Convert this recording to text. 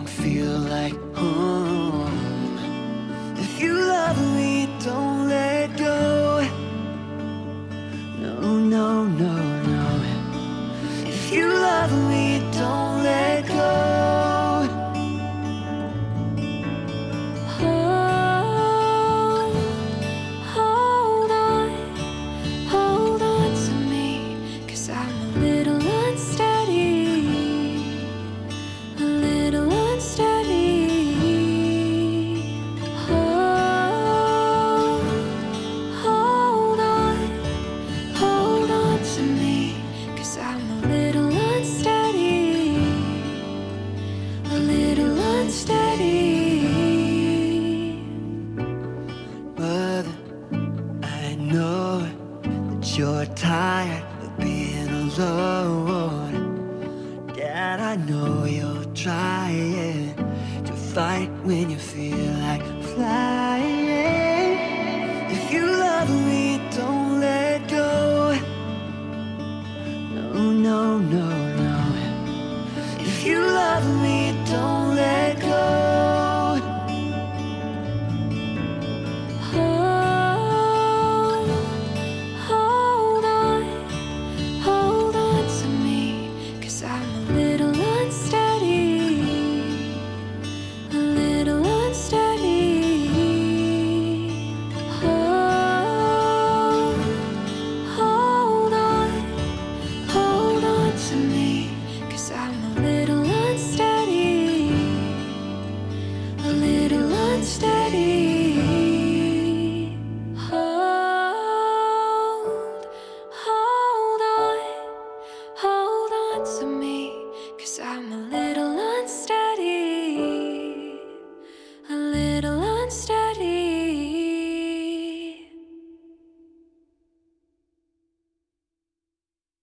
don't feel like home. If you love me, don't let go. No, no, no, no. If you love me, don't let go. Hold on to me, 'cause I'm a little unsteady, a little unsteady. Hold on to me, 'cause I'm a little unsteady, a little unsteady. Mother, I know that you're tired of being alone. Dad, I know you're trying to fight when you feel like flying.